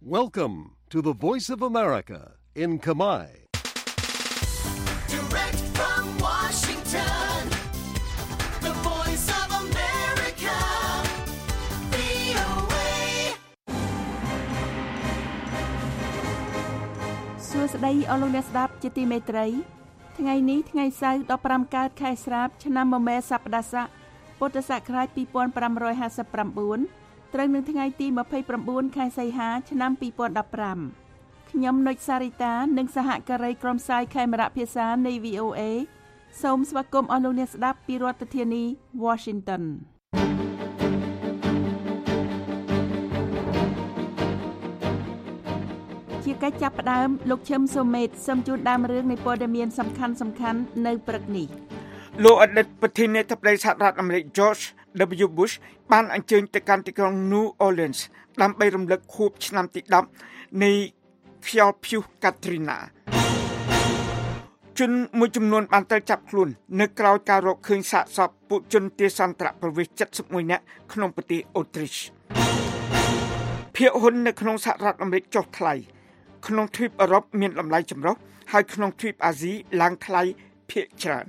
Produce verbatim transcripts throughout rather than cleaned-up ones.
Welcome to the Voice of America in Khmer. Direct from Washington, the Voice of America, វី អូ เอសួស្តីអស់លោកអ្នកស្ដាប់ជាទីមេត្រីថ្ងៃនេះថ្ងៃសៅរ៍ដប់ប្រាំកើតខែស្រាបឆ្នាំមមែសប្តាស័កពុទ្ធសករាជពីរពាន់ប្រាំរយហាសិបប្រាំបួនត្រូវនឹងថ្ងៃទីម្ភៃប្រាំបួនខែសីហាឆ្នាំពីរពាន់ដប់ប្រាំខ្ញុំនុចសារីតានិងសហការីក្រុមផ្សាយខេមរៈភាសានៃ វី អូ เอ សូមស្វាគមន៍អស់លោកអ្នកស្ដាប់ពីរដ្ឋធានី Washington ជាកិច្ចចាប់ផ្ដើមលោកឈឹមសូមេតសូមជូនដើមរឿងនៃព័ត៌មានសំខាន់សំខាន់នៅព្រឹកនេះលោកអតីតប្រធានាធិបតីសហរដ្ឋអាមេរិក George W. Bush បានអញ្ជើញទៅកាន់ទីក្រុង New Orleans ដើម្បីរំលឹកខួបឆ្នាំទីដប់នៃខ្យល់ព្យុះ Katrina ជនមួយចំនួនបានត្រូវចាប់ខ្លួននៅក្រៅការរកឃើញសាកសពពួកជនទារសន្តិប្រវេសន៍七十一នាក់ក្នុងប្រទេសអូទ្រីសភាគហ៊ុននៅក្នុងសហរដ្ឋអាមេរិកចុះថ្លៃក្នុងទ្វីបអឺរ៉ុបមានតម្លៃចម្រុះហើយក្នុងទ្វីបអាស៊ីឡើងថ្លៃភាគច្រើន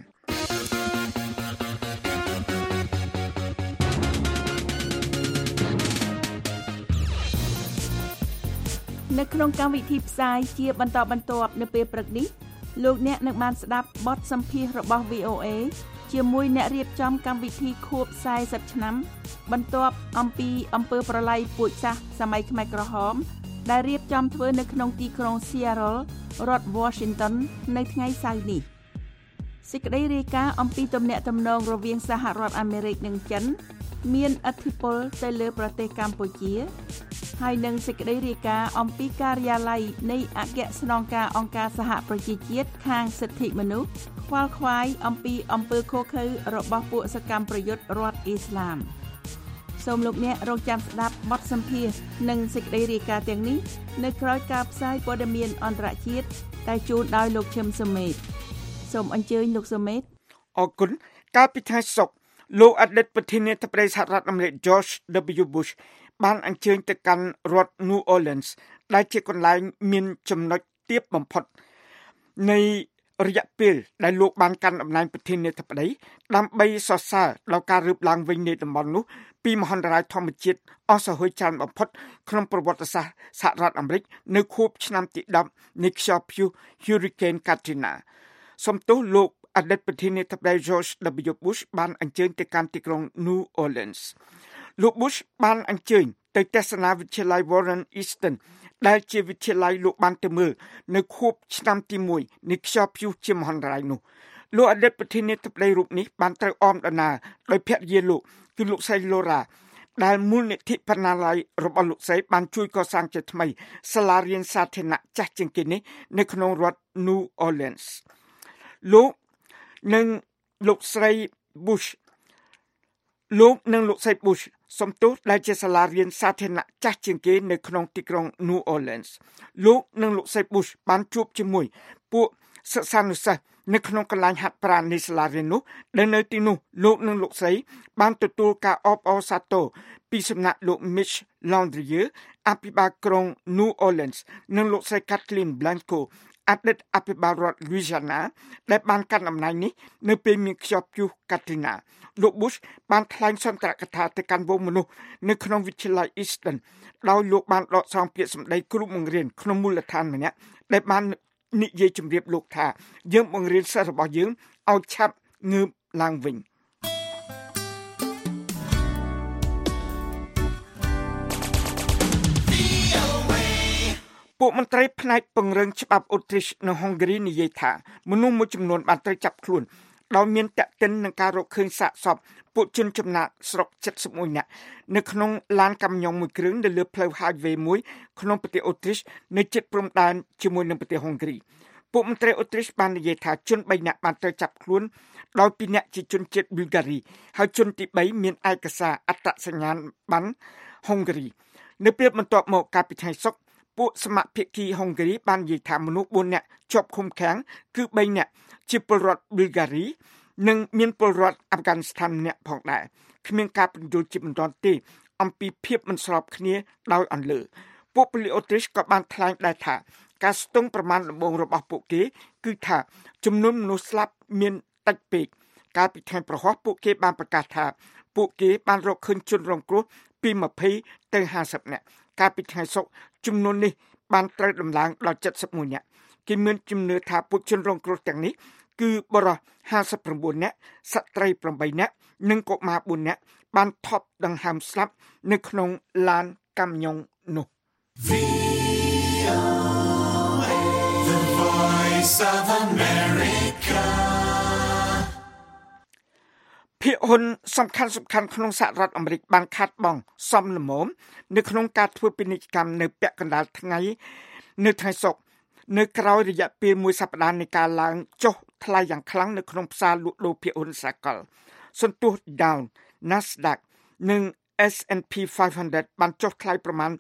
នៅក្នុងកម្មវិធីផ្សាយជាបន្តបន្ទាប់នៅពេលព្រឹកនេះលោកអ្នកនឹងបានស្ដាប់បទសម្ភាសន៍របស់ វី អូ เอ ជាមួយអ្នករៀបចំកម្មវិធីខួបសែសិបឆ្នាំបន្ទាប់អំពីអំពើប្រល័យពូជសាសន៍សម័យខ្មែរក្រហមដែលរៀបចំធ្វើនៅក្នុងទីក្រុង Seattle រដ្ឋ Washington នៅថ្ងៃសៅរ៍នេះសេចក្តីរាយការណ៍អំពីទំនាក់ទំនងរវាងសហរដ្ឋអាមេរិកនិងចិនមានឥទ្ធិពលទៅលើប្រទេសកម្ពុជាហើយនឹងសេចក្តីរាយការណ៍អំពីការិយាល័យនៃអគ្គស្នងការអង្គការសហប្រជាជាតិខាងសិទ្ធិមនុស្សខ្វល់ខ្វាយអំពីអំពើឃោរឃៅរបស់ពួកសកម្មប្រយុទ្ធរដ្ឋអ៊ីស្លាមសូមលោកអ្នករងចាំស្ដាប់បទសម្ភាសន៍និងសេចក្តីរាយការណ៍ទាំងនេះនៅក្រោយការផ្សាយព័ត៌មានអន្តរជាតិដែលជូនដោយលោកឈឹមសុមេតសូមអញ្ជើញលោកសុមេតអរគុណកាលពីថ្ងៃសុក្រលោកអតីតប្រធានាធិបតីសហរដ្ឋអាមេរិក George W. Bush បានអញ្ជើញទៅកាន់រដ្ឋ New Orleans ដែលជាកន្លែងមានចំណុចទាបបំផុតនៃរយៈពេលដែលលោកបានកាន់តំណែងប្រធានាធិបតីដើម្បីសរសើរដល់ការរើបឡើងវិញនៃតំបន់នោះពីមហន្តរាយធម្មជាតិអស់សាហាវច្រើនបំផុតក្នុងប្រវត្តិសាស្ត្រសហរដ្ឋអាមេរិកនៅខួបឆ្នាំទីដប់នៃខ្យល់ព្យុះ Hurricane Katrina សំទោសលោកអតីតប្រធានាធិបតី George W. Bush បានអញ្ជើញទៅកាន់ទីក្រុង New Orleans លោក Bush បានអញ្ជើញទៅទស្សនាវិទ្យាល័យ Warren Easton ដែលជាវិទ្យាល័យលោកបានទៅមើលនៅខួបឆ្នាំទីមួយនៃខ្យល់ព្យុះជាមហន្តរាយនោះលោកអតីតប្រធានាធិបតីរូបនេះបានត្រូវអមដំណើរដោយភរិយាលោកគឺលោកស្រី Laura ដែលមូលនិធិបណ្ណាល័យរបស់លោកស្រីបានជួយកសាងជាថ្មីសាលារៀនសាធារណៈចាស់ជាងគេនេះនៅក្នុងរដ្ឋ New Orleans លោកនិងលោកស្រី Bush លោកនិងលោកស្រី Bush សំទោសដែលជាសាលារៀនសាធារណៈចាស់ជាងគេនៅក្នុងទីក្រុង New Orleans លោកនិងលោកស្រី Bush បានជួបជាមួយពួកសិស្សានុសិស្សនៅក្នុងកន្លែងហាត់ប្រាណនៃសាលារៀននោះដែលនៅទីនោះលោកនិងលោកស្រីបានទទួលការអបអរសាទរពីសំណាក់លោក Mitch Landrieu អភិបាលក្រុង New Orleans និងលោកស្រី Kathleen Blancoអតីតអភិបាលរដ្ឋ Louisiana ដែលបានកាន់តំណែងនេះនៅពេលមានខ្យល់ព្យុះ Katrina លោក Bush បានថ្លែងសន្ទរកថាទៅកាន់វងមនុស្សនៅក្នុងវិទ្យាល័យ Easton ដោយលោកបានដកស្រង់ពាក្យសម្ដីគ្រូបង្រៀនក្នុងមូលដ្ឋានម្នាក់ដែលបាននិយាយជម្រាបលោកថាយើងបង្រៀនសិស្សរបស់យើងឲ្យឆាប់ងើបឡើងវិញពួកមន្ត្រីផ្នែកពង្រឹងច្បាប់អូទ្រីសនៅហុងគ្រីនិយាយថាមនុស្សមួយចំនួនបានត្រូវចាប់ខ្លួនដោយមានតាក់ទិននឹងការរកឃើញសាកសពពួកជនចំណាកស្រុក七十一នាក់នៅក្នុងឡានកាមីយ៉ុងមួយគ្រឿងនៅលើផ្លូវ Highway មួយក្នុងប្រទេសអូទ្រីសនៅជិតព្រំដែនជាមួយនឹងប្រទេសហុងគ្រីពួកមន្ត្រីអូទ្រីសបាននិយាយថាជនបីនាក់បានត្រូវចាប់ខ្លួនដោយពីរនាក់ជាជនជាតិប៊ុលហ្គារីហើយជនទីបីមានឯកសារអត្តសញ្ញាណប័ណ្ណហុងគ្រីនៅពេលបន្ទាប់មកកាលពីថ្ងៃសុក្រពួកសមត្ថភាគីហុងគ្រីបាននិយាយថាមនុស្សបួននាក់ជាប់ឃុំឃាំងគឺបីនាក់ជាពលរដ្ឋប៊ុលហ្គារីនិងមានពលរដ្ឋអាហ្វហ្គានីស្ថានម្នាក់ផងដែរគ្មានការពន្យល់ជាបន្តទេអំពីភាពមិនស្របគ្នាដោយអន្លើពួកប៉ូលីសអូទ្រីសក៏បានថ្លែងដែរថាការស្ទង់ប្រមាណដំបូងរបស់ពួកគេគឺថាចំនួនមនុស្សស្លាប់មានតិចពេកកាលពីថ្ងៃប្រហ័សពួកគេបានប្រកាសថាពួកគេបានរកឃើញជនរងគ្រោះពី20ទៅ50នាក់កាលពីថ្ងៃសុក្រចំនួននេះបានត្រូវដំឡើងដល់71នាក់គេមានជំនឿថាពួកជនរងគ្រោះទាំងនេះគឺបរិសុទ្ធ59នាក់ស្ត្រី8នាក់និងកុមារ4នាក់បានថប់ដង្ហើមស្លាប់នៅក្នុងឡានកាំញ៉ុងនោះ The Voice of America ភាគហ៊ុនសំខាន់សំខាន់ក្នុងសហរដ្ឋអាមេរិកបានខាត់បងសំលមមនៅក្នុងការធ្វើពាណិជ្ជកម្មនៅពាក់កណ្ដាលថ្ងៃនៅថ្ងៃសុក្រនៅក្រៅរយៈពេលមួយសប្តាហ៍នៃការឡើងចុះថ្លៃយ៉ាងខ្លាំងនៅក្នុងផ្សារលក់ដូរភាគហ៊ុនសាកលសន្ទុះ Dow Nasdaq និង เอส แอนด์ พี five hundred បានចុះថ្លៃប្រមាណ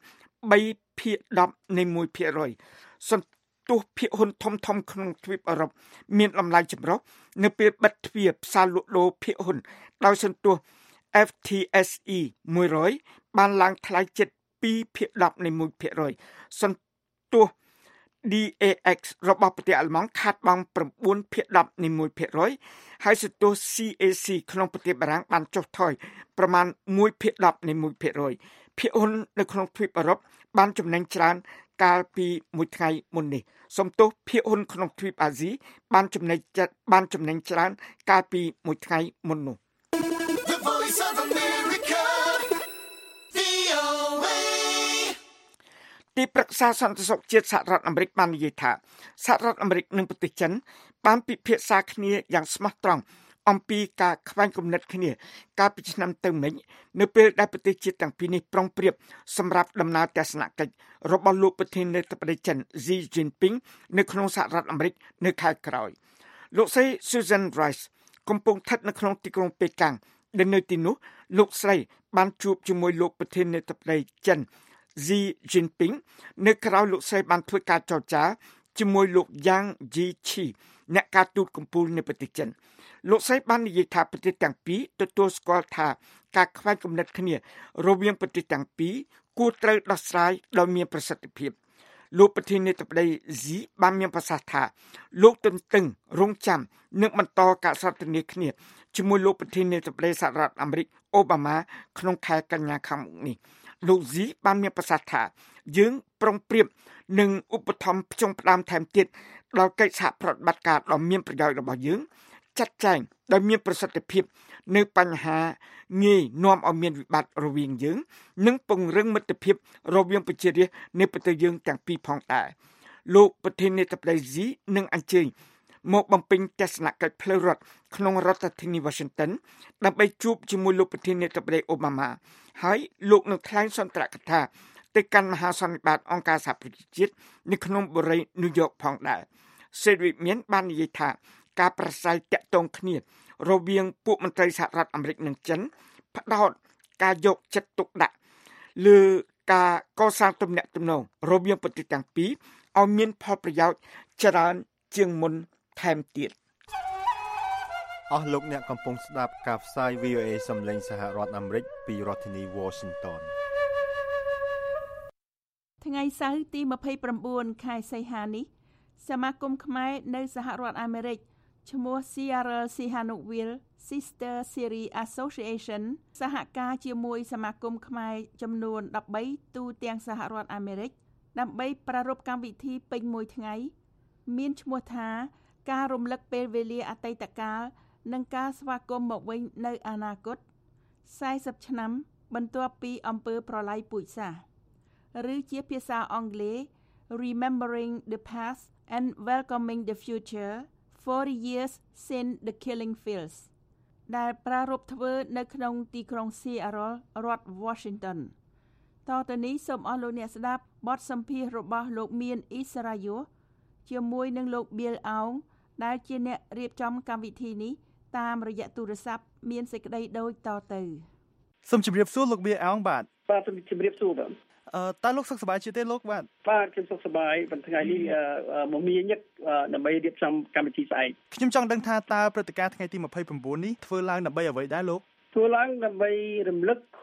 3ភាគ10នៃoneភាគរយសន្ទុះភាគហ៊ុនធំធំក្នុងទ្វីបអឺរ៉ុបមានតម្លៃចម្រុះនៅពេលបិទទ្វារផ្សារលក់ដូរភាគហ៊ុនដោយសន្ទុះ เอฟ ที เอส อี one hundredបានឡើងថ្លៃជិតtwoភាគ10នៃoneភាគរយសន្ទុះ ดี เอ เอ็กซ์ របស់ប្រទេសអាល្លឺម៉ង់ខាតបង់nineភាគ10នៃoneភាគរយហើយសន្ទុះ ซี เอ ซี ក្នុងប្រទេសបារាំងបានចុះថយប្រមាណoneភាគ10នៃoneភាគរយភាគហ៊ុននៅក្នុងទ្វីបអឺរ៉ុបបានចំណេញច្រើនកាលពីមួយថ្ងៃមុននេះសំទោសភាគហ៊ុនក្នុងទ្វីបអាស៊ីបានចំណេញបានចំណេញច្រើនកាលពីមួយថ្ងៃមុននោះ The Voice of America វី អូ เอទីប្រឹក្សាសន្តិសុខជាតិសហរដ្ឋអាមេរិកបាននិយាយថាសហរដ្ឋអាមេរិកនិងប្រទេសចិនបានពិភាក្សាគ្នាយ៉ាងស្មោះត្រង់អំពីការខ្វែងគំនិតគ្នាកាលពីឆ្នាំទៅមិញនៅពេលដែលប្រទេសជាតិទាំងពីរនេះប្រុងប្រៀបសម្រាប់ដំណើរទស្សនកិច្ចរបស់លោកប្រធានាធិបតីចិន Xi Jinping នៅក្នុងសហរដ្ឋអាមេរិកនៅខែក្រោយលោកស្រី Susan Rice កំពុងស្ថិតនៅក្នុងទីក្រុងប៉េកាំងដែលនៅទីនោះលោកស្រីបានជួបជាមួយលោកប្រធានាធិបតីចិន Xi Jinping នៅក្រៅលោកស្រីបានធ្វើការចរចាជាមួយលោក Yang Jiechi អ្នកការទូតកំពូលនៃប្រទេសចិនលោកស្រីបាននិយាយថាប្រទេសទាំងពីរទទួលស្គាល់ថាការខ្វែងគំនិតគ្នារវាងប្រទេសទាំងពីរគួរត្រូវដោះស្រាយដោយមានប្រសិទ្ធភាពលោកប្រធានាធិបតី Xi បានមានប្រសាសន៍ថាលោកទន្ទឹងរង់ចាំនឹងបន្តការសន្ទនាគ្នាជាមួយលោកប្រធានាធិបតីសហរដ្ឋអាមេរិកអូបាម៉ាក្នុងខែកញ្ញាខាងមុខនេះលោក Xi បានមានប្រសាសន៍ថាយើងប្រុងប្រៀបនឹងឧបត្ថម្ភផ្ចុងផ្ដើមថែមទៀតដល់កិច្ចសហប្រតិបត្តិការដ៏មានប្រយោជន៍របស់យើងចាត់ចែងដោយមានប្រសិទ្ធភាពនៅបញ្ហាងាយនាំឲ្យមានវិបត្តិរវាងយើងនិងពង្រឹងមិត្តភាពរវាងប្រជារាស្ត្រនៃប្រទេសយើងទាំងពីរផងដែរលោកប្រធានាធិបតី Xi នឹងអញ្ជើញមកបំពេញទស្សនកិច្ចផ្លូវរដ្ឋក្នុងរដ្ឋធានី Washington ដើម្បីជួបជាមួយលោកប្រធានាធិបតីអូបាម៉ាហើយលោកនឹងថ្លែងសន្ទរកថាទៅកាន់មហាសន្និបាតអង្គការសហប្រជាជាតិនៅក្នុងបូរីញូវយ៉កផងដែរសេរីវិមានបាននិយាយថាការប្រស្រ័យតាក់ទងគ្នារវាងពួកមន្ត្រីសហរដ្ឋអាមេរិកនិងចិនផ្ដោតការយកចិត្តទុកដាក់លើការកសាងទំនាក់ទំនងរវាងប្រទេសទាំងពីរឲ្យមានផលប្រយោជន៍ច្រើនជាងមុនថែមទៀតអស់លោកអ្នកកំពុងស្ដាប់ការផ្សាយ វី អូ เอ សំឡេងសហរដ្ឋអាមេរិកពីរដ្ឋធានី Washington ថ្ងៃសៅរ៍ទីtwenty-nineខែសីហានេះសមាគមខ្មែរនៅសហរដ្ឋអាមេរិកឈ្មោះ Sierra Sihanoukville Sister Series Association សហការជាមួយសមាគមខ្មែរចំនួនthirteenទូទាំងសហរដ្ឋអាមេរិកដើម្បីប្រារព្ធកម្មវិធីពេញមួយថ្ងៃមានឈ្មោះថាការរំលឹកពេលវេលាអតីតកាលនិងការស្វាគមន៍មកវិញនៅអនាគតfortyឆ្នាំបន្ទាប់ពីអំពើប្រល័យពូជសាសន៍ឬជាភាសាអង់គ្លេស Remembering the Past and Welcoming the Future forty years since the Killing Fields ដែលប្រារព្ធធ្វើនៅក្នុងទីក្រុង Seattle រដ្ឋ Washington តទៅនេះសូមអស់លោកអ្នកស្ដាប់បទសម្ភាសន៍របស់លោកមានអ៊ីសរ៉ាយុជាមួយនឹងលោក Bill Aung ដែលជាអ្នករៀបចំកម្មវិធីនេះតាមរយៈទូរស័ព្ទមានសេចក្តីដូចតទៅសូមជម្រាបសួរលោក Bill Aung បាទបាទសូមជម្រាបសួរបាទអឺតើលោកសុខសប្បាយជាទេលោកបាទបាទខ្ញុំសុខសប្បាយប៉ុន្តែថ្ងៃនេះមមាញឹកដើម្បីរៀបចំកម្មវិធីស្អែកខ្ញុំចង់ដឹងថាតើព្រឹត្តិការណ៍ថ្ងៃទីtwenty-nineនេះធ្វើឡើងដើម្បីអ្វីដែរលោកធ្វើឡើងដើម្បីរំលឹកខួប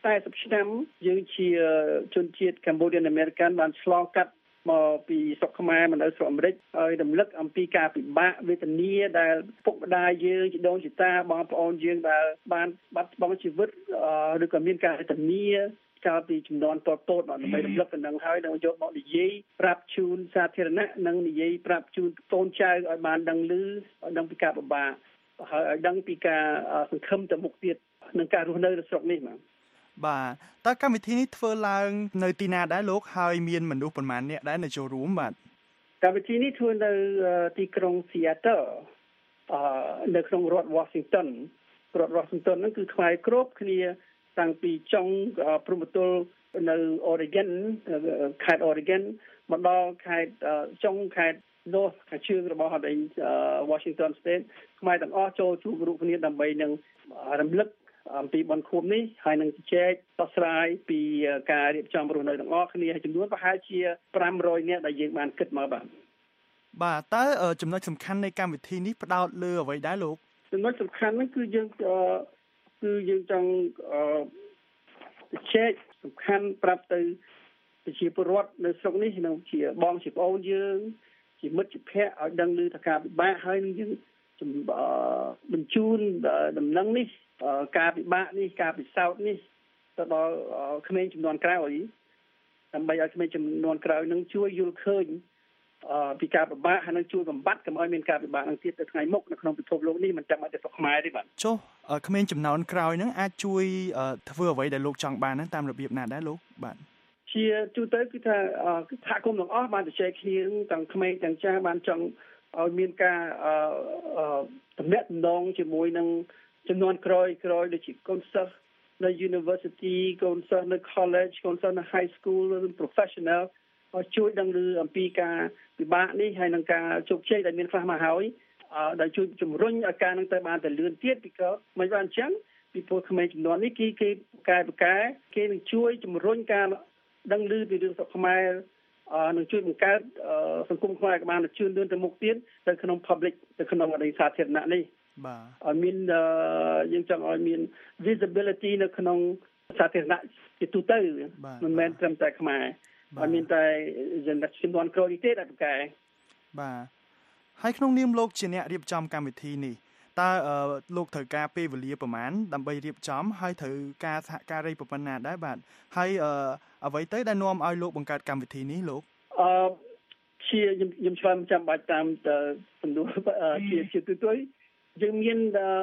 fortyឆ្នាំយើងជាជនជាតិ Cambodian American បានឆ្លងកាត់មកពីស្រុកខ្មែរមកនៅស្រុកអាមេរិកហើយរំលឹកអំពីការពិបាកវេទនាដែលពុកម្ដាយយើងជីដូនជីតាបងប្អូនយើងដែលបានបាត់បង់ជីវិតឬក៏មានការវេទនាកាលពីចំនួនតតតដើម្បីរំលឹកដល់នឹងហើយនឹងយកមកនិយាយប្រាប់ជូនសាធារណៈនិងនិយាយប្រាប់ជូនកូនចៅឲ្យបានដឹងឮឲ្យដឹងពីការពិបាកហើយឲ្យដឹងពីការសង្ឃឹមទៅមុខទៀតនឹងការរស់នៅនៅស្រុកនេះបាទបាទតើកម្មវិធីនេះធ្វើឡើងនៅទីណាដែរលោកហើយមានមនុស្សប្រមាណអ្នកដែរនៅចូលរួមបាទកម្មវិធីនេះធ្វើនៅទីក្រុង Seattle អឺនៅក្នុងរដ្ឋ Washington រដ្ឋ Washington ហ្នឹងគឺខ្មែរគ្រប់គ្នាតាំងពីចុងព្រំប្រទល់នៅ Oregon ខេត្ត Oregon មកដល់ខេត្តចុងខេត្ត North ខាងជើងរបស់ Washington State ខ្មែរទាំងអស់ចូលជួបរួមគ្នាដើម្បីនឹងរំលឹកអំពីបុណ្យខួបនេះហើយនឹងជជែកដោះស្រាយពីការរៀបចំរស់នៅទាំងអស់គ្នាហើយចំនួនប្រហែលជាfive hundredនាក់ដែលយើងបានគិតមកបាទបាទតើចំណុចសំខាន់នៃកម្មវិធីនេះផ្ដោតលើអ្វីដែរលោកចំណុចសំខាន់ហ្នឹងគឺយើងគឺយើងចង់ជជែកសំខាន់ប្រាប់ទៅប្រជាពលរដ្ឋនៅស្រុកនេះនឹងជាបងជាប្អូនយើងជាមិត្តជាភ័ក្រឲ្យដឹងឮថាការពិបាកហើយនឹងយើងបញ្ជូនដំណឹងនេះការពិបាកនេះការពិសោធន៍នេះទៅដល់ក្មេងចំនួនក្រោយដើម្បីឲ្យក្មេងចំនួនក្រោយនឹងជួយយល់ឃើញពីការពិបាកហើយនឹងជួយបំបត្តិកុំឲ្យមានការពិបាកនឹងទៀតទៅថ្ងៃមុខនៅក្នុងពិភពលោកនេះមិនចាំបាច់តែស្រុកខ្មែរទេបាទចុះក្មេងចំនួនក្រោយនឹងអាចជួយធ្វើអ្វីដែលលោកចង់បានហ្នឹងតាមរបៀបណាដែរលោកបាទជាទូទៅគឺថាសហគមន៍ទាំងអស់បានជជែកគ្នាទាំងក្មេងទាំងចាស់បានចង់ឲ្យមានការទំនាក់ទំនងជាមួយនឹងចំនួនក្រោយក្រោយដូចជាកូនសិស្សនៅ University កូនសិស្សនៅ College កូនសិស្សនៅ High School ឬ Professional ឲ្យជួយដឹងឮអំពីការពិបាកនេះហើយនឹងការជោគជ័យដែលមានខ្លះមកហើយដែលជួយជំរុញឲ្យការនឹងទៅបានទៅលឿនទៀតពីក៏មិនបានអញ្ចឹងពីពលក្មេងចំនួននេះគេគេកែប្រកែគេនឹងជួយជំរុញការដឹងឮពីរឿងស្រុកខ្មែរនឹងជួយបង្កើតសង្គមខ្មែរឲ្យបានជឿនលឿនទៅមុខទៀតទៅក្នុង public ទៅក្នុងអរិយសាធារណៈនេះបាទឲ្យមានយើងចង់ឲ្យមាន visibility នៅក្នុងសាធារណៈជាទូទៅមិនមែនត្រឹមតែខ្មែរឲ្យមានតែចំនួនក្រោយទេដែលប្រកែបាទហើយក្នុងនាមលោកជាអ្នករៀបចំកម្មវិធីនេះតើលោកត្រូវការពេលវេលាប្រមាណដើម្បីរៀបចំហើយត្រូវការសហការីប្រព័ន្ធណាដែរបាទហើយអ្វីទៅដែលនាំឲ្យលោកបង្កើតកម្មវិធីនេះលោកអឺជាខ្ញុំឆ្លើយមិនចាំបាច់តាមសំណួរជាជាទូទៅយើងមាន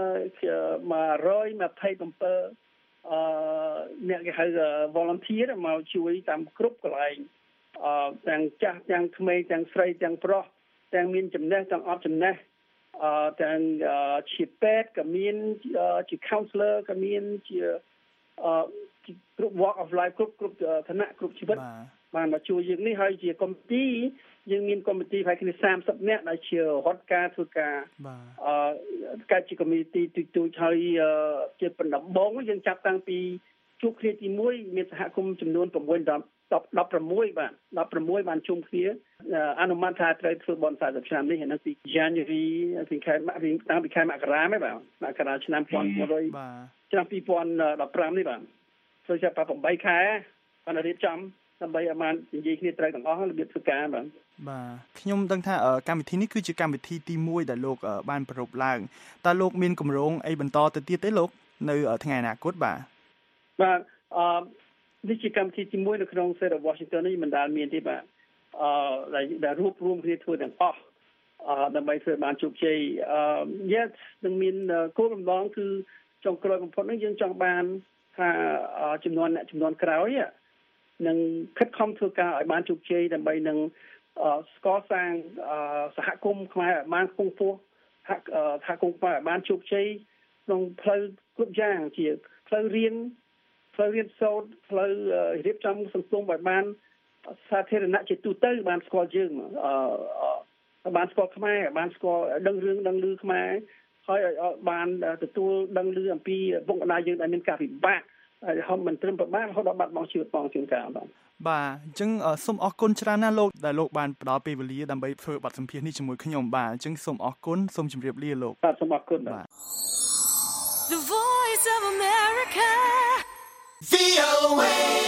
one hundred twenty-sevenអឺអ្នកគេហៅ volunteer មកជួយតាមគ្រប់កន្លែងអឺទាំងចាស់ទាំងក្មេងទាំងស្រីទាំងប្រុសទាំងមានចំណេះទាំងអត់ចំណេះអឺទាំងជាពេទ្យក៏មានជា counselor ក៏មានជាអឺគ្រប់ walk of life គ្រប់គ្រប់ឋានៈគ្រប់ជីវិតបានមកជួយយើងនេះហើយជាកុំទីយើងមានកុំទីប្រហែលគ្នាthirtyនាក់ដែលជារដ្ឋការធ្វើការអឺកើតជា community ទូទូហើយជាបណ្ដំបងយើងចាប់តាំងពីជួបគ្នាទីoneមានសហគមន៍ចំនួនsixដល់sixteenបាទsixteenបានជុំគ្នាអនុម័តថាត្រូវធ្វើបន់fortyឆ្នាំនេះហើយនៅពី January ពីខែតាំងពីខែមករាហ្នឹងបាទមករាឆ្នាំone thousand nine hundredឆ្នាំtwo thousand fifteenនេះបាទចូលចាប់eightខែបានរៀបចំដើម្បីឲ្យបាននិយាយគ្នាត្រូវទាំងអស់របៀបធ្វើការបាទបាទខ្ញុំដឹងថាកម្មវិធីនេះគឺជាកម្មវិធីទីoneដែលលោកបានប្រារព្ធឡើងតើលោកមានគម្រោងអីបន្តទៅទៀតទេលោកនៅថ្ងៃអនាគតបាទបាទអឺនេះជាកម្មវិធីទីoneនៅក្នុង State of Washington នេះមិនដែលមានទេបាទអឺដែលរួបរวมគ្នាធ្វើទាំងអស់អឺដើម្បីធ្វើបានជោគជ័យអឺ yes នឹងមានគោលបំណងគឺចុងក្រោយបំផុតនេះយើងចង់បានថាចំនួនអ្នកចំនួនក្រោយនឹងខិតខំធ្វើការឲ្យបានជោគជ័យដើម្បីនឹងស្កសាងសហគមន៍ខ្មែរឲ្យបានខ្ពង់ខ្ពស់សហគមន៍ខ្មែរឲ្យបានជោគជ័យក្នុងផ្លូវគ្រប់យ៉ាងជាផ្លូវរៀនផ្លូវរៀនសូត្រផ្លូវរៀបចំសង្គមឲ្យបានសាធារណៈជាទូទៅបានស្គាល់យើងអឺបានស្គាល់ខ្មែរបានស្គាល់ដឹងរឿងដឹងឮខ្មែរហើយឲ្យបានទទួលដឹងឮអំពីវងកណ្ដាលយើងដែលមានការពិបាកហើយហមមិនត្រឹមប្រមាណរហូតដល់បាត់បង់ជីវិតបងជួនកាលបាទបាទអញ្ចឹងសូមអរគុណច្រើនណាស់លោកដែលលោកបានផ្ដល់ពេលវេលាដើម្បីធ្វើបទសម្ភាសន៍នេះជាមួយខ្ញុំបាទអញ្ចឹងសូមអរគុណសូមជម្រាបលាលោកបាទសូមអរគុណបាទ The Voice of America វី អូ เอ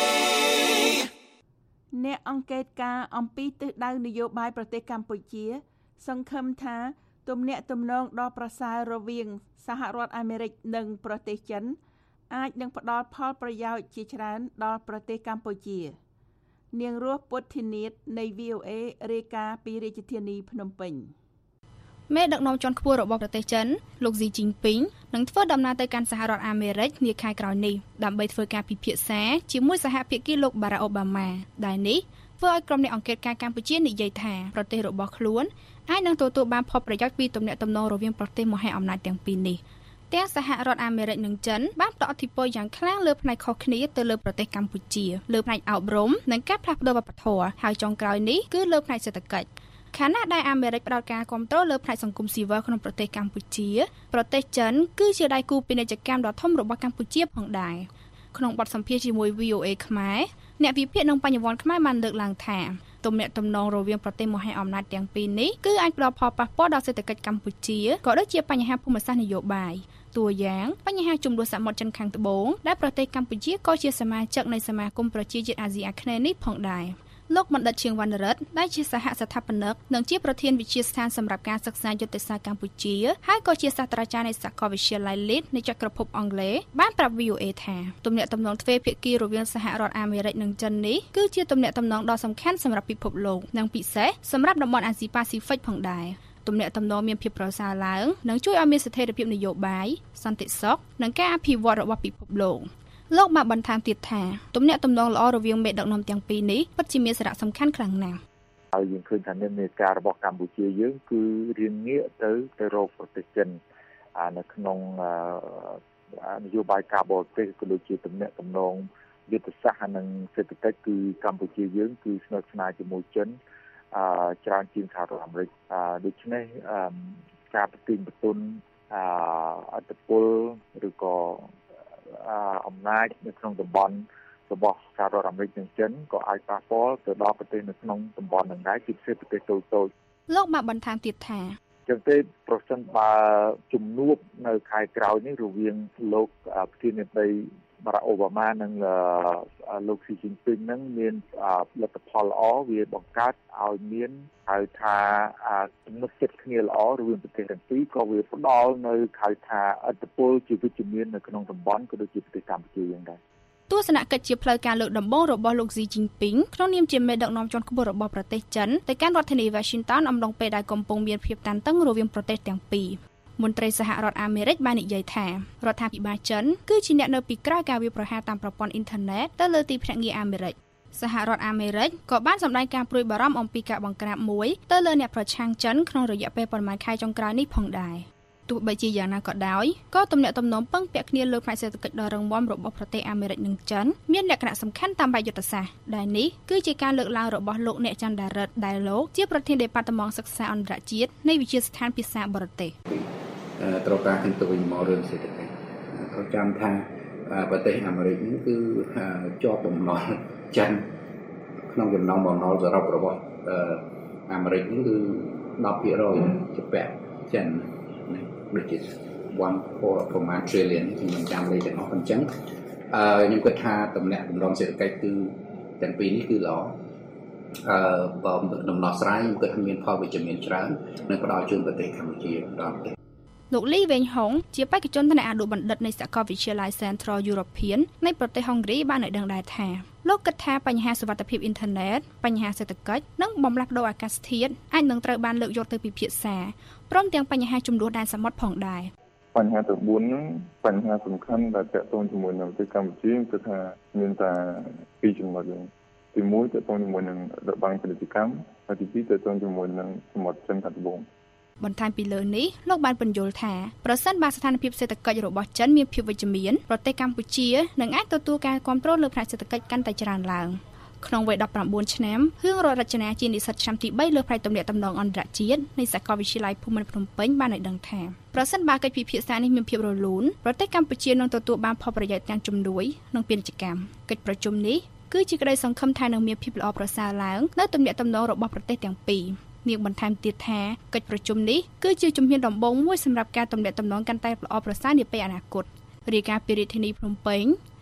អ្នកអង្កេតការណ៍អំពីទិសដៅនយោបាយប្រទេសកម្ពុជាសង្ឃឹមថាទំនាក់ទំនងដ៏ប្រសើររវាងសហរដ្ឋអាមេរិកនិងប្រទេសចិនអាចនឹងផ្ដល់ផលប្រយោជន៍ជាច្រើនដល់ប្រទេសកម្ពុជានាងរស់ពុទ្ធិនាថនៃ វី អូ អេ រាយការណ៍ពីរាជធានីភ្នំពេញមេដឹកនាំជាន់ខ្ពស់របស់ប្រទេសចិនលោកស៊ីជីនពីងនឹងធ្វើដំណើរទៅកាន់សហរដ្ឋអាមេរិកនាខែក្រោយនេះដើម្បីធ្វើការពិភាក្សាជាមួយសហភាគីលោកបារ៉ាក់អូបាម៉ាដែលនេះធ្វើឲ្យក្រុមអ្នកអង្កេតការណ៍កម្ពុជានិយាយថាប្រទេសរបស់ខ្លួនអាចនឹងទទួលបានផលប្រយោជន៍ពីទំនាក់ទំនងរវាងប្រទេសមហាអំណាចទាំងពីរនេះទាំងសហរដ្ឋអាមេរិកនិងចិនបានផ្ដល់ឥទ្ធិពលយ៉ាងខ្លាំងលើផ្នែកខុសគ្នាទៅលើប្រទេសកម្ពុជាលើផ្នែកអប់រំនិងការផ្លាស់ប្ដូរវប្បធម៌ហើយចុងក្រោយនេះគឺលើផ្នែកសេដ្ឋកិច្ចខណៈដែលអាមេរិកផ្ដល់ការគាំទ្រលើផ្នែកសង្គមស៊ីវិលក្នុងប្រទេសកម្ពុជាប្រទេសចិនគឺជាដៃគូពាណិជ្ជកម្មដ៏ធំរបស់កម្ពុជាផងដែរក្នុងបទសម្ភាសន៍ជាមួយ វី អូ អេ ខ្មែរអ្នកវិភាគនិងបញ្ញវន្តខ្មែរបានលើកឡើងថាទំនាក់ទំនងរវាងប្រទេសមហាអំណាចទាំងពីរនេះគឺអាចផ្ដល់ផលប៉ះពាល់ដល់សេដ្ឋកិច្ចកម្ពុជាក៏ដូចជាបញ្ហាភូមិសាស្ត្រនយោបាយតួយ៉ាងបញ្ហាជំនួសសមុទ្រចិនខាងត្បូងដែលប្រទេសកម្ពុជាក៏ជាសមាជិកនៃសមាគមប្រជាជាតិអាស៊ីអាគ្នេយ៍នេះផងដែរលោកបណ្ឌិតឈៀងវណ្ណរិទ្ធដែលជាសហស្ថាបនិកនិងជាប្រធានវិទ្យាស្ថានសម្រាប់ការសិក្សាយុទ្ធសាស្ត្រកម្ពុជាហើយក៏ជាសាស្ត្រាចារ្យនៃសាកលវិទ្យាល័យ Leeds នៃចក្រភពអង់គ្លេសបានប្រាប់ វី អូ អេ ថាទំនាក់ទំនងទ្វេភាគីរវាងសហរដ្ឋអាមេរិកនិងចិននេះគឺជាទំនាក់ទំនងដ៏សំខាន់សម្រាប់ពិភពលោកនិងពិសេសសម្រាប់តំបន់អាស៊ីប៉ាស៊ីហ្វិកផងដែរទំនាក់ទំនងមានភាពប្រសើរឡើងនិងជួយឲ្យមានស្ថិរភាពនយោបាយសន្តិសុខនិងការអភិវឌ្ឍរបស់ពិភពលោកលោកបានបន្ថែមទៀតថាទំនាក់ទំនងល្អរវាងមេដឹកនាំទាំងពីរនេះពិតជាមានសារៈសំខាន់ខ្លាំងណាស់ហើយយើងឃើញថានិន្នាការរបស់កម្ពុជាយើងគឺរៀងងាកទៅទៅរកប្រទេសចិននៅក្នុងនយោបាយការបរទេសក៏ដូចជាទំនាក់ទំនងយុទ្ធសាស្ត្រនិងសេដ្ឋកិច្ចគឺកម្ពុជាយើងគឺស្និទ្ធស្នាលជាមួយចិនច្រើនជាងសហរដ្ឋអាមេរិកដូច្នេះការប្រតិបត្តិទុនអត្តពលឬក៏អំណាចនៅក្នុងតំបន់របស់សហរដ្ឋអាមេរិកនិងចិនក៏អាចប៉ះពាល់ទៅដល់ប្រទេសនៅក្នុងតំបន់នឹងដែរជាពិសេសប្រទេសតូចតូចលោកបានបន្ថែមទៀតថាចឹងទេប្រសិនបើជំនួបនៅខែក្រោយនេះរវាងលោកប្រធានាធិបតីបារ៉ាក់អូបាម៉ានិងលោកស៊ីជីនពីងនឹងមានលទ្ធផលល្អវាបង្កើតឲ្យមានហៅថាទំនុកចិត្តគ្នាល្អរវាងប្រទេសទាំងពីរក៏វាផ្ដល់នៅហៅថាឥទ្ធិពលជាវិជ្ជមាននៅក្នុងតំបន់ក៏ដូចជាប្រទេសកម្ពុជាយ៉ាងដែរទស្សនកិច្ចជាផ្លូវការលើកដំបូងរបស់លោកស៊ីជីនពីងក្នុងនាមជាមេដឹកនាំជាន់ខ្ពស់របស់ប្រទេសចិនទៅកាន់រដ្ឋធានី Washington អំឡុងពេលដែលកំពុងមានភាពតានតឹងរវាងប្រទេសទាំងពីរមន្ត្រីសហរដ្ឋអាមេរិកបាននិយាយថារដ្ឋាភិបាលចិនគឺជាអ្នកនៅពីក្រោយការវាយប្រហារតាមប្រព័ន្ធអ៊ីនធឺណិតទៅលើទីភ្នាក់ងារអាមេរិកសហរដ្ឋអាមេរិកក៏បានសម្ដែងការព្រួយបារម្ភអំពីការបង្ក្រាបមួយទៅលើអ្នកប្រឆាំងចិនក្នុងរយៈពេលប្រមាណខែចុងក្រោយនេះផងដែរទោះបីជាយ៉ាងណាក៏ដោយក៏ទំនាក់ទំនងពឹងពាក់គ្នាលើផ្នែកសេដ្ឋកិច្ចដ៏រឹងមាំរបស់ប្រទេសអាមេរិកនិងចិនមានលក្ខណៈសំខាន់តាមបែបយុទ្ធសាស្ត្រដែលនេះគឺជាការលើកឡើងរបស់លោកអ្នកច័ន្ទដារិទ្ធដែលលោកជាប្រធានដេប៉ាតឺម៉ង់សិក្សាអន្តរជាតិនៃវិទ្យាស្ថានភាសាបរទេសត្រូវការគ្នាទៅវិញមករឿងសេដ្ឋកិច្ចត្រូវចាំថាប្រទេសអាមេរិកនេះគឺជាប់បំណុលចិនក្នុងចំណងបំណុលសរុបរបស់អាមេរិកនេះគឺ ដប់ភាគរយ ជាពាក់ចិនដូចជា one point ប្រមាណ trillion ខ្ញុំចាំលេខទាំងអស់អញ្ចឹងអឺខ្ញុំគិតថាតំណែងតម្រង់សេដ្ឋកិច្ចគឺទាំងពីរនេះគឺល្អអឺបើដំណោះស្រាយខ្ញុំគិតថាមានផលវិជ្ជមានច្រើននិងផ្ដល់ជូនប្រទេសកម្ពុជាដល់ប្រទេសលោកលីវេងហុងជាបេក្ខជនថ្នាក់អនុបណ្ឌិតនៃសាកលវិទ្យាល័យ Central European នៃប្រទេសហុងគ្រីបានឲ្យដឹងដែរថាលោកគិតថាបញ្ហាសុវត្ថិភាពអ៊ីនធឺណិតបញ្ហាសេដ្ឋកិច្ចនិងបំលាស់ប្ដូរអាកាសធាតុអាចនឹងត្រូវបានលើកយកទៅពិភាក្សាព្រមទាំងបញ្ហាចំនួនដែនសមុទ្រផងដែរបញ្ហាទាំងបួនហ្នឹងបញ្ហាសំខាន់ដែលទាក់ទងជាមួយនឹងប្រទេសកម្ពុជាគឺថាមានតែពីរចំណុចហ្នឹងទីមួយទាក់ទងជាមួយនឹងរបាំងពាណិជ្ជកម្មហើយទីពីរទាក់ទងជាមួយនឹងសមុទ្រចិនខាងត្បូងបន្ថែមពីលើនេះលោកបានបញ្យល់ថាប្រសិនបើស្ថានភាពសេដ្ឋកិច្ចរបស់ចិនមានភាពវិជ្ជមានប្រទេសកម្ពុជានឹងអាចទទួលការគាំទ្រលើផ្នែកសេដ្ឋកិច្ចកាន់តែច្រើនឡើងក្នុងវ័យដប់ប្រាំបួនឆ្នាំរឿងរដ្ឋរចនាជានិស្សិតឆ្នាំទីបីលើផ្នែកទំនាក់ទំនងអន្តរជាតិនៃសាកលវិទ្យាល័យភូមិន្ទភ្នំពេញបានឲ្យដឹងថាប្រសិនបើកិច្ចពិភាក្សានេះមានភាពរលូនប្រទេសកម្ពុជានឹងទទួលបានផលប្រយោជន៍ទាំងជំនួយនិងពាណិជ្ជកម្មកិច្ចប្រជុំនេះគឺជាក្តីសង្ឃឹមថានឹងមានភាពល្អប្រសើរឡើងនៅទំនាក់ទំនងរបស់ប្រទេសទាំងពីរនាងបន្ថែមទៀតថាកិច្ចប្រជុំនេះគឺជាជំហានដំបូងមួយសម្រាប់ការទំនាក់ទំនងកាន់តែល្អប្រសើរនាពេលអនាគតរាយការណ៍ពីរាជធានីភ្នំពេញ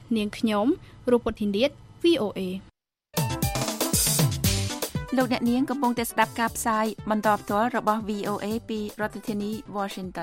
នាងខ្ញុំរូបពុទ្ធីនាថ វី អូ เอលោកអ្នកនាងកំពុងតែស្ដាប់ការផ្សាយបន្តផ្ទាល់របស់ វី អូ เอ ពីរដ្ឋធានី Washington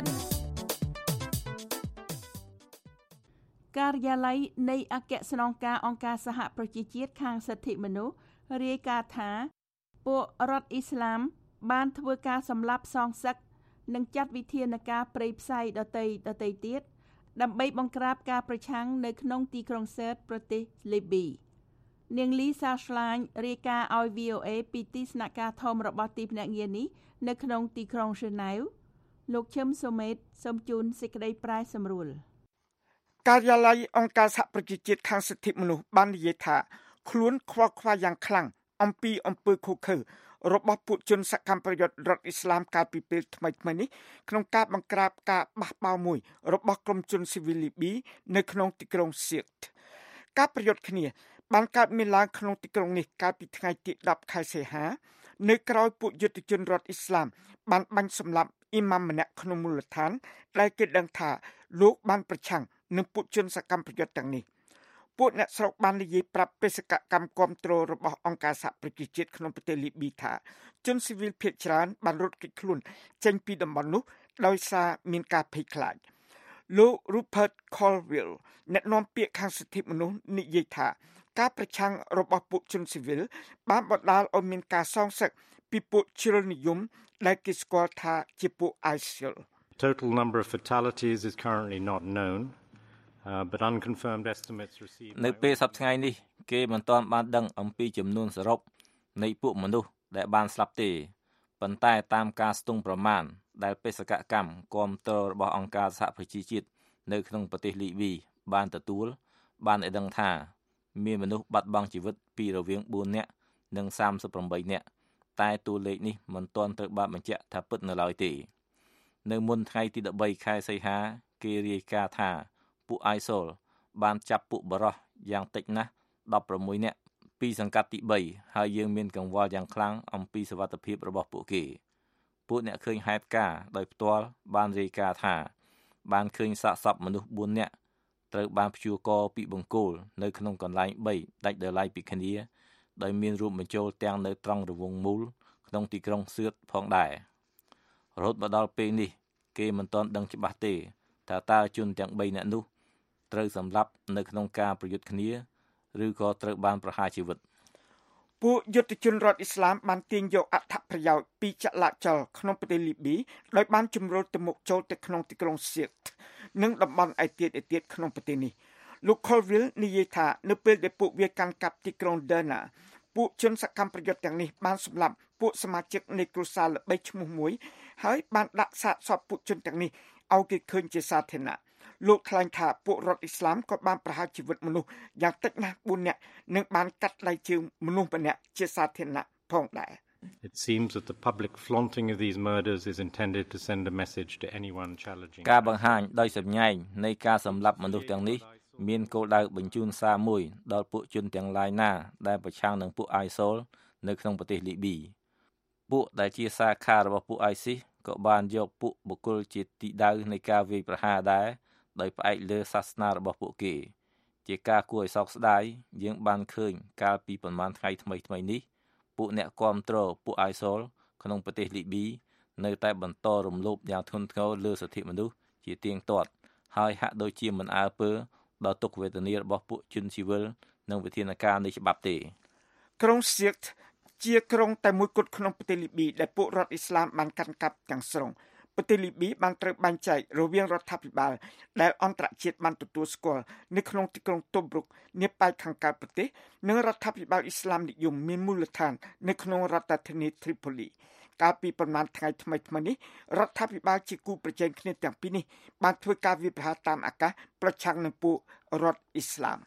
ការិយាល័យនៃអគ្គស្នងការអង្គការសហប្រជាជាតិខាងសិទ្ធិមនុស្សរាយការណ៍ថាពួករដ្ឋអ៊ីស្លាមបានធ្វើការសម្លាប់សងសឹកនិងចាត់វិធានការព្រៃផ្សៃដទៃដទៃទៀតដើម្បីបង្ក្រាបការប្រឆាំងនៅក្នុងទីក្រុងសឺតប្រទេសលីប៊ីនាងលីសាឆ្លាញ់រាយការណ៍ឲ្យ វី អូ เอ ពីទីស្នាក់ការធំរបស់ទីភ្នាក់ងារនេះនៅក្នុងទីក្រុងហ្សឺណែវលោកឈឹមសូមេតសូមជូនសេចក្តីប្រែសម្រួលការិយាល័យអង្គការសហប្រជាជាតិខាងសិទ្ធិមនុស្សបាននិយាយថាខ្លួនខ្វល់ខ្វាយយ៉ាងខ្លាំងអំពីអំពើឃោរឃៅរបស់ពួកជនសកម្មប្រយុទ្ធរដ្ឋអ៊ីស្លាមកាលពីពេលថ្មីៗនេះក្នុងការបង្ក្រាបការបះបោរមួយរបស់ក្រុមជនស៊ីវិលលីប៊ីនៅក្នុងទីក្រុងសៀតការប្រយុទ្ធគ្នាបានកើតមានឡើងក្នុងទីក្រុងនេះកាលពីថ្ងៃទីដប់ខែសីហានៅក្រោយពួកយុទ្ធជនរដ្ឋអ៊ីស្លាមបានបាញ់សម្លាប់អ៊ីម៉ាំម្នាក់ក្នុងមូលដ្ឋានដែលគេដឹងថាលោកបានប្រឆាំងនឹងពួកជនសកម្មប្រយុទ្ធទាំងនេះពួកអ្នកស្រុកបាននិយាយប្រាប់បេសកកម្មគាំទ្ររបស់អង្គការសហប្រជាជាតិក្នុងប្រទេសលីប៊ីថាជនស៊ីវិលភាគច្រើនបានរត់គេចខ្លួនចេញពីតំបន់នោះដោយសារមានការភ័យខ្លាចលោក Rupert Colville អ្នកនាំពាក្យខាងសិទ្ធិមនុស្សនិយាយថាការប្រឆាំងរបស់ពួកជនស៊ីវិលបានបណ្ដាលឲ្យមានការសងសឹកពីពួកជ្រុលនិយមដែលគេស្គាល់ថាជាពួក ไอซิล Total number of fatalities is currently not known uh, but unconfirmed estimates received នៅពេលសប្តាហ៍នេះគេមិនទាន់បានដឹងអំពីចំនួនសរុបនៃពួកមនុស្សដែលបានស្លាប់ទេប៉ុន្តែតាមការស្ទង់ប្រមាណដែលបេសកកម្មគាំទ្ររបស់អង្គការសហប្រជាជាតិនៅក្នុងប្រទេសលីប៊ីបានទទួលបានឲ្យដឹងថាមានមនុស្សបាត់បង់ជីវិតពីរវាងបួននាក់និងសាមសិបប្រាំបីនាក់តែតួលេខនេះមិនទាន់ត្រូវបានបញ្ជាក់ថាពិតនៅឡើយទេនៅមុនថ្ងៃទីដប់បីខែសីហាគេរាយការណ៍ថាពួក ไอซิล បានចាប់ពួកបរោះយ៉ាងតិចណាស់ដប់ប្រាំមួយនាក់ពីសង្កាត់ទីបីហើយយើងមានកង្វល់យ៉ាងខ្លាំងអំពីសុវត្ថិភាពរបស់ពួកគេពួកអ្នកឃើញហេតុការណ៍ដោយផ្ទាល់បានរាយការណ៍ថាបានឃើញសាកសពមនុស្សបួននាក់ត្រូវបានព្យួរកពីបង្គោលនៅក្នុងកន្លែងបីដាច់ដោយឡែកពីគ្នាដោយមានរួមបញ្ចូលទាំងនៅត្រង់រង្វង់មូលក្នុងទីក្រុងសឿតផងដែររហូតមកដល់ពេលនេះគេមិនទាន់ដឹងច្បាស់ទេថាតើជនទាំងបីនាក់នោះត្រូវសម្លាប់នៅក្នុងការប្រយុទ្ធគ្នាឬក៏ត្រូវបានប្រហារជីវិតពួកយុទ្ធជនរដ្ឋអ៊ីស្លាមបានទាញយកអត្ថប្រយោជន៍ពីចលនាចលក្នុងប្រទេសលីប៊ីដោយបានជំរុញទៅមុខចូលទៅក្នុងទីក្រុងសៀតនិងតំបន់ឯទៀតឯទៀតក្នុងប្រទេសនេះលោក Colville និយាយថានៅពេលដែលពួកវាកាន់កាប់ទីក្រុង Derna ពួកជនសកម្មប្រយុទ្ធទាំងនេះបានសម្លាប់ពួកសមាជិកនៃគ្រួសារល្បីឈ្មោះមួយហើយបានដាក់សាកសពពួកជនទាំងនេះឲ្យគេឃើញជាសាធារណៈលោកថ្លែងថាពួករដ្ឋអ៊ីស្លាមក៏បានប្រហារជីវិតមនុស្សយ៉ាងតិចណាស់បួននាក់និងបានកាត់ដៃជើងមនុស្សម្នាក់ជាសាធារណៈផងដែរ It seems that the public flaunting of these murders is intended to send a message to anyone challenging ការបង្ហាញដោយសម្ញែងនៃការសម្លាប់មនុស្សទាំងនេះមានគោលដៅបញ្ជូនសារមួយដល់ពួកជនទាំងឡាយណាដែលប្រឆាំងនឹងពួក ไอซิล នៅក្នុងប្រទេសលីប៊ីពួកដែលជាសាខារបស់ពួក ไอซิส ក៏បានយកពួកបុគ្គលជាទីដៅនៃការវាយប្រហារដែរដោយផ្អែកលើសាសនារបស់ពួកគេជាការគួរឲ្យសោកស្ដាយយើងបានឃើញកាលពីប្រហែលថ្ងៃថ្មីៗនេះពួកអ្នកគាំទ្រពួក ไอซิล ក្នុងប្រទេសលីប៊ីនៅតែបន្តរំលោភយ៉ាងធ្ងន់ធ្ងរលើសិទ្ធិមនុស្សជាទៀងទាត់ហើយហាក់ដូចជាមិនអើពើដល់ទុក្ខវេទនារបស់ពួកជនស៊ីវិលនិងវិធានការនៃច្បាប់ទេក្រុងសៀតជាក្រុងតែមួយគត់ក្នុងប្រទេសលីប៊ីដែលពួករដ្ឋអ៊ីស្លាមបានកាន់កាប់ទាំងស្រុងប្រទេសលីប៊ីបានត្រូវបែងចែករវាងរដ្ឋាភិបាលដែលអន្តរជាតិបានទទួលស្គាល់នៅក្នុងទីក្រុងតូប្រុកនាប៉ែកខាងកើតប្រទេសនិងរដ្ឋាភិបាលអ៊ីស្លាមនិយមមានមូលដ្ឋាននៅក្នុងរដ្ឋធានី Tripoli កាលពីប្រមាណថ្ងៃថ្មីៗនេះរដ្ឋាភិបាលជាគូប្រជែងគ្នាទាំងពីរនេះបានធ្វើការវាយប្រហារតាមអាកាសប្រឆាំងនឹងពួករដ្ឋអ៊ីស្លាម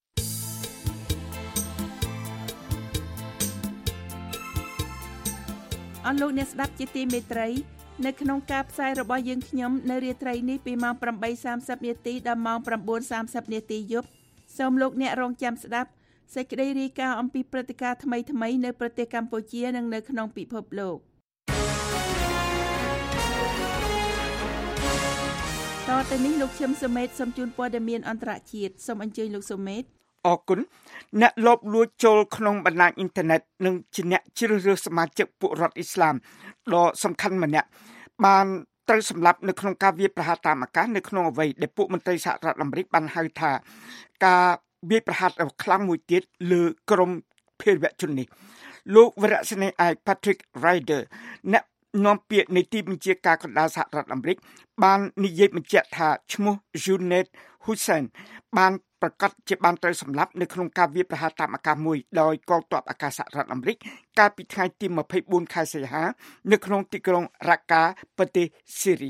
អស់លោកអ្នកស្ដាប់ជាទីមេត្រីនៅក្នុងការផ្សាយរបស់យើងខ្ញុំនៅរាត្រីនេះពីម៉ោង ប្រាំបីសាមសិប នាទីដល់ម៉ោង ប្រាំបួនសាមសិប នាទីយប់សូមលោកអ្នករងចាំស្ដាប់សេចក្តីរាយការណ៍អំពីព្រឹត្តិការណ៍ថ្មីៗនៅប្រទេសកម្ពុជានិងនៅក្នុងពិភពលោកតទៅនេះលោកឈឹមសុមេតសូមជូនព័ត៌មានអន្តរជាតិសូមអញ្ជើញលោកសុមេតអរគុណអ្នកលបលួចចូលក្នុងបណ្ដាញអ៊ីនធឺណិតនិងជាអ្នកជ្រើសរើសសមាជិកពួករដ្ឋអ៊ីស្លាមដ៏សំខាន់ម្នាក់បានត្រូវសម្លាប់នៅក្នុងការវាយប្រហារតាមអាកាសនៅក្នុងអ្វីដែលពួកមន្ត្រីសហរដ្ឋអាមេរិកបានហៅថាការវាយប្រហារខ្លាំងមួយទៀតលើក្រុមភេរវជននេះលោកវរៈសេនីយ៍ឯក Patrick Ryder អ្នកនាំពាក្យនៃទីបញ្ជាការកណ្ដាលសហរដ្ឋអាមេរិកបាននិយាយបញ្ជាក់ថាឈ្មោះ Junaid Hussain បានប្រកាសជាបានត្រូវសម្លាប់នៅក្នុងការវាយប្រហារតាមអាកាសមួយដោយកងទ័ពអាកាសសហរដ្ឋអាមេរិកកាលពីថ្ងៃទីម្ភៃបួនខែសីហានៅក្នុងទីក្រុងរ៉ាកាប្រទេសស៊ីរី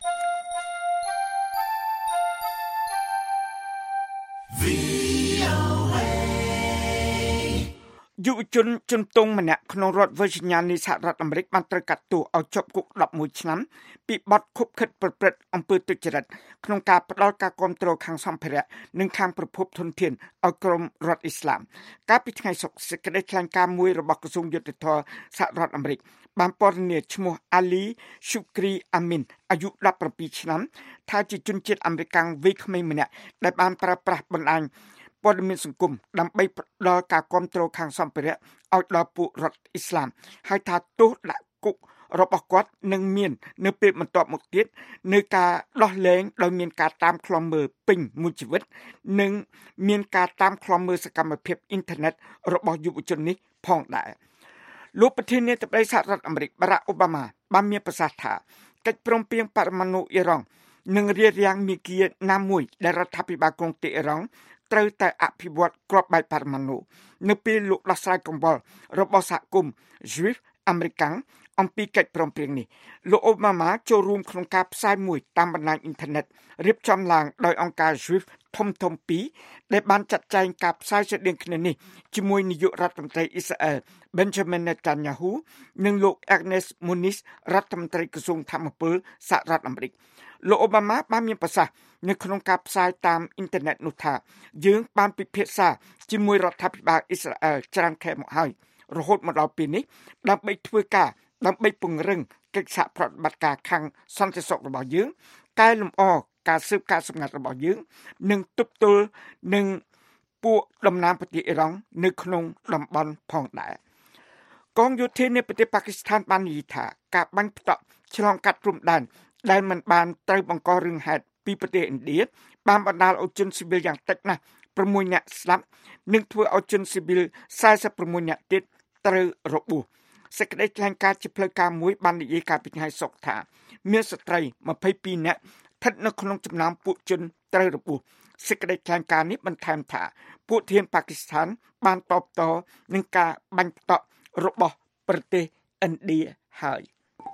យុវជនជនទងម្នាក់ក្នុងរដ្ឋ Virginia នៃសហរដ្ឋអាមេរិកបានត្រូវកាត់ទោសឲ្យជាប់គុកដប់មួយឆ្នាំពីបទឃុបឃិតប្រព្រឹត្តអំពើទុច្ចរិតក្នុងការផ្ដាល់ការគាំទ្រខាងសម្ភារៈនិងខាងប្រភពធនធានឲ្យក្រុមរដ្ឋអ៊ីស្លាមកាលពីថ្ងៃសុក្រសេចក្តីថ្លែងការណ៍មួយរបស់ក្រសួងយុតិធម៌សហរដ្ឋអាមេរិកបានពណ៌នាឈ្មោះ Ali Shukri Amin អាយុដប់ប្រាំពីរឆ្នាំថាជាជនជាតិអាមេរិកវ័យក្មេងម្នាក់ដែលបានប្រើប្រាស់បណ្ដាញព័ត៌មានសង្គមដើម្បីផ្ដល់ការគាំទ្រខាងសម្ភារៈឲ្យដល់ពួករដ្ឋអ៊ីស្លាមហើយថាទោសដាក់គុករបស់គាត់នឹងមាននៅពេលបន្ទាប់មកទៀតនៅការដោះលែងដោយមានការតាមឃ្លាំមើលពេញមួយជីវិតនិងមានការតាមឃ្លាំមើលសកម្មភាពអ៊ីនធឺណិតរបស់យុវជននេះផងដែរលោកប្រធានាធិបតីសហរដ្ឋអាមេរិក Barack Obama បានមានប្រសាសន៍ថាកិច្ចព្រមព្រៀងបរមាណុអ៊ីរ៉ង់នឹងរារាំងមាគ៌ាណាមួយដែលរដ្ឋាភិបាលក្រុងតេហេរ៉ង់ត្រូវតែអភិវឌ្ឍគ្រាប់បែកបរមាណុនៅពេលលោកដោះស្រាយកង្វល់របស់សហគមន៍ Jewish អាមេរិកអំពីកិច្ចព្រមព្រៀងនេះលោកអូបាម៉ាចូលរួមក្នុងការផ្សាយមួយតាមបណ្ដាញអ៊ីនធឺណិតរៀបចំឡើងដោយអង្គការ Jewish ធំធំពីរដែលបានចាត់ចែងការផ្សាយស្តីងគ្នានេះជាមួយនាយករដ្ឋមន្ត្រីអ៊ីស្រាអែល Benjamin Netanyahu និងលោក Agnes Moniz រដ្ឋមន្ត្រីក្រសួងធម្មពលសហរដ្ឋអាមេរិកលោកអូបាម៉ាបានមានប្រសាសន៍នៅក្នុងការផ្សាយតាមអ៊ីនធឺណិតនោះថាយើងបានពិភាក្សាជាមួយរដ្ឋាភិបាលអ៊ីស្រាអែលច្រើនខែមកហើយរហូតមកដល់ពេលនេះដើម្បីធ្វើការដើម្បីពង្រឹងកិច្ចសហប្រតិបត្តិការខាងសន្តិសុខរបស់យើងកែលម្អការស៊ើបការណ៍សម្ងាត់របស់យើងនិងទប់ទល់នឹងពួកតំណាងប្រទេសអ៊ីរ៉ង់នៅក្នុងតំបន់ផងដែរកងយោធានៃប្រទេសប៉ាគីស្ថានបាននិយាយថាការបាញ់ផ្ទុកឆ្លងកាត់ព្រំដែនដែលមិនបានត្រូវបង្ករឿងហេតុពីប្រទេសឥណ្ឌាបានបណ្ដាលឲ្យជនស៊ីវិលយ៉ាងតិចណាស់ប្រាំមួយនាក់ស្លាប់និងធ្វើឲ្យជនស៊ីវិលសែសិបប្រាំមួយនាក់ទៀតត្រូវរបួសសេចក្តីថ្លែងការណ៍ជាផ្លូវការមួយបាននិយាយកាលពីថ្ងៃសុក្រថាមានស្ត្រីម្ភៃពីរនាក់ស្ថិតនៅក្នុងចំណោមពួកជនត្រូវរបួសសេចក្តីថ្លែងការណ៍នេះបន្ថែមថាពួកធានប៉ាគីស្ថានបានតបតនឹងការបាញ់ផ្ទុករបស់ប្រទេសឥណ្ឌាហើយ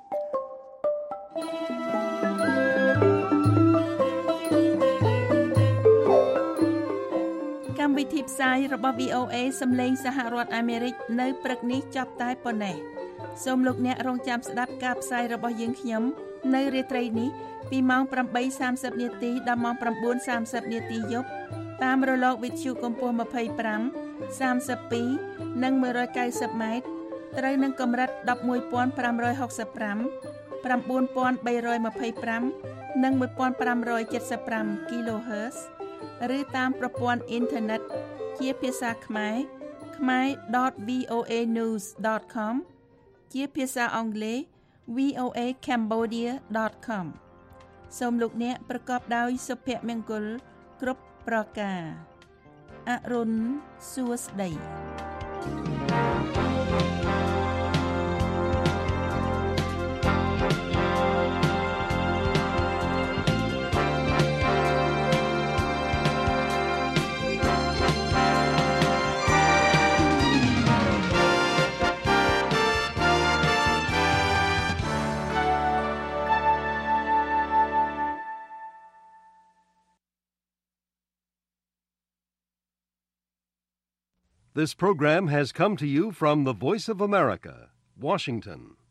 កម្មវិធីផ្សាយរបស់ វី អូ អេ សំឡេងសហរដ្ឋអាមេរិកនៅព្រឹកនេះចប់តែប៉ុណ្ណេះសូមលោកអ្នករងចាំស្ដាប់ការផ្សាយរបស់យើងខ្ញុំនៅរាត្រីនេះពីម៉ោង ប្រាំបីសាមសិប នាទីដល់ម៉ោង ប្រាំបួនសាមសិប នាទីយប់តាមរលកវិទ្យុកម្ពស់ ម្ភៃប្រាំ សាមសិបពីរ និង មួយរយកៅសិប ម៉ែត្រត្រូវនឹងកម្រិត ដប់មួយពាន់ប្រាំរយហុកសិបប្រាំ ប្រាំបួនពាន់បីរយម្ភៃប្រាំ និង មួយពាន់ប្រាំរយចិតសិបប្រាំ គីឡូហឺតซ์ឬតាមប្រព័ន្ធអ៊ីនធឺណិតជាភាសាខ្មែរ ខ្មែរ ដត វី អូ អេ ញូស ដត com ជាភាសាអង់គ្លេស វី អូ អេ cambodia ដត com សូមលោកអ្នកប្រកបដោយសុភមង្គលគ្រប់ប្រការអរុនសួស្តី This program has come to you from the Voice of America, Washington.